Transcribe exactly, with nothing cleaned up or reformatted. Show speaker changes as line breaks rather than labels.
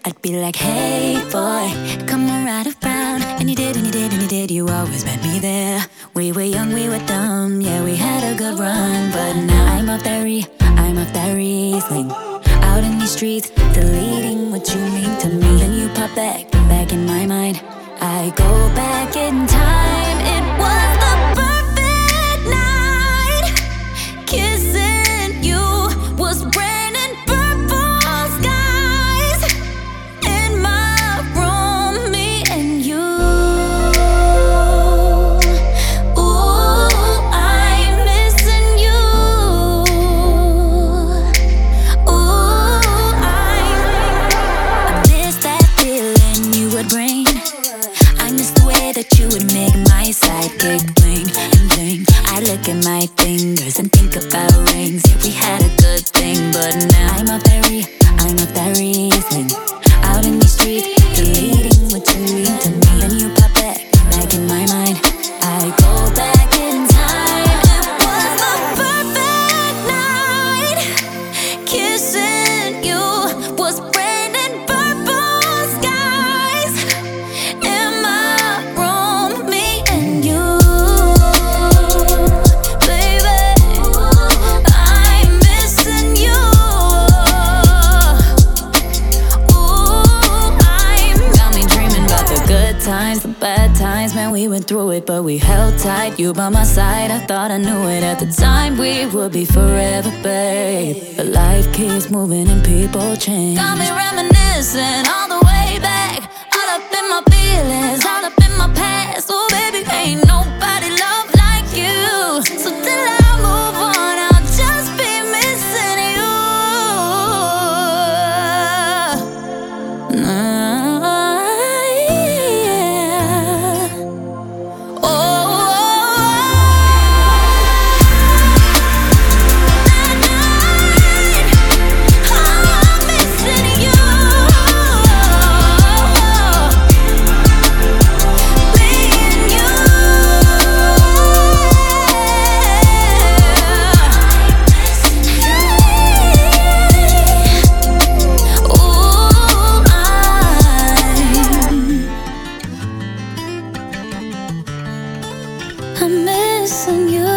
I'd be like, hey boy, come on right around. And you did, and you did, and you did, you always met me there. We were young, we were dumb, yeah, we had a good run. But now I'm off that re, I'm off that Riesling. Out in these streets, deleting what you mean to me. Then you pop back, back in my mind. I go back in time. It was the perfect night. Kissing you was raining purple skies. In my room, me and you. Ooh, I'm missing you. Ooh, I miss that feeling you would bring. I miss the way that you would make my sidekick bling and bling. I look at my fingers and think about rings. Yeah, we had a good thing, but now I'm off that re, I'm off that Riesling. Out in the street, deleting what you mean to me. Then you pop back, back in my mind. I go back in time. It was the perfect night. Kissing you was raining purple skies. In my room, me and you. Baby, I'm missing you. Ooh, I'm got me dreaming about the good times, the bad times. Man, we went through it, but we held tight. You by my side, I thought I knew it at the time. We would be forever, babe. But life keeps moving and people change. Got me reminiscing all the way back. All up in my feelings, all up in my past. Oh baby, ain't nobody love like you. So till I move on, I'll just be missing you. Nah, yeah. Oh, that night, I'm missing you. Me and you. Ooh, I'm I'm missing you.